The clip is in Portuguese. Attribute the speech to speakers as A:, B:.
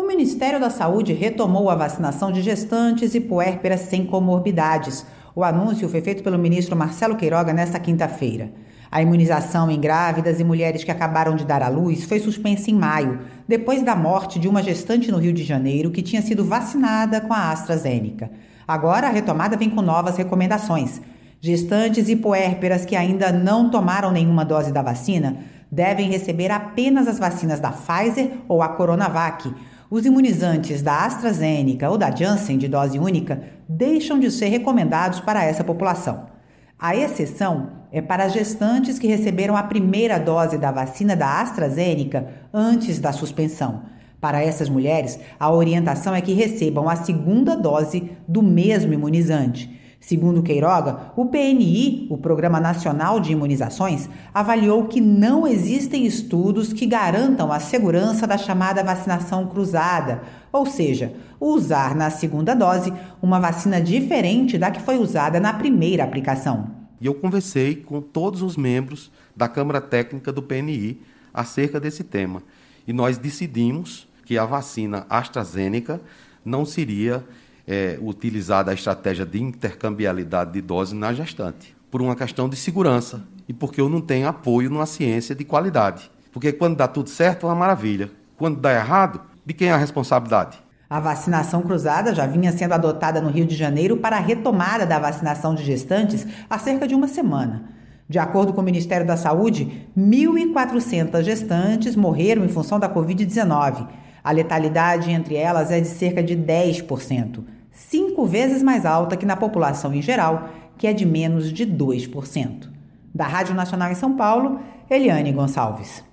A: Ministério da Saúde retomou a vacinação de gestantes e puérperas sem comorbidades. O anúncio foi feito pelo ministro Marcelo Queiroga nesta quinta-feira. A imunização em grávidas e mulheres que acabaram de dar à luz foi suspensa em maio, depois da morte de uma gestante no Rio de Janeiro que tinha sido vacinada com a AstraZeneca. Agora a retomada vem com novas recomendações. Gestantes e puérperas que ainda não tomaram nenhuma dose da vacina devem receber apenas as vacinas da Pfizer ou a Coronavac. Os imunizantes da AstraZeneca ou da Janssen de dose única deixam de ser recomendados para essa população. A exceção é para as gestantes que receberam a primeira dose da vacina da AstraZeneca antes da suspensão. Para essas mulheres, a orientação é que recebam a segunda dose do mesmo imunizante. Segundo Queiroga, o PNI, o Programa Nacional de Imunizações, avaliou que não existem estudos que garantam a segurança da chamada vacinação cruzada, ou seja, usar na segunda dose uma vacina diferente da que foi usada na primeira aplicação.
B: E eu conversei com todos os membros da Câmara Técnica do PNI acerca desse tema. E nós decidimos que a vacina AstraZeneca não seria utilizada a estratégia de intercambiabilidade de dose na gestante, por uma questão de segurança e porque eu não tenho apoio numa ciência de qualidade. Porque quando dá tudo certo, é uma maravilha. Quando dá errado, de quem é a responsabilidade?
A: A vacinação cruzada já vinha sendo adotada no Rio de Janeiro para a retomada da vacinação de gestantes há cerca de uma semana. De acordo com o Ministério da Saúde, 1.400 gestantes morreram em função da Covid-19. A letalidade entre elas é de cerca de 10%, 5 vezes mais alta que na população em geral, que é de menos de 2%. Da Rádio Nacional em São Paulo, Eliane Gonçalves.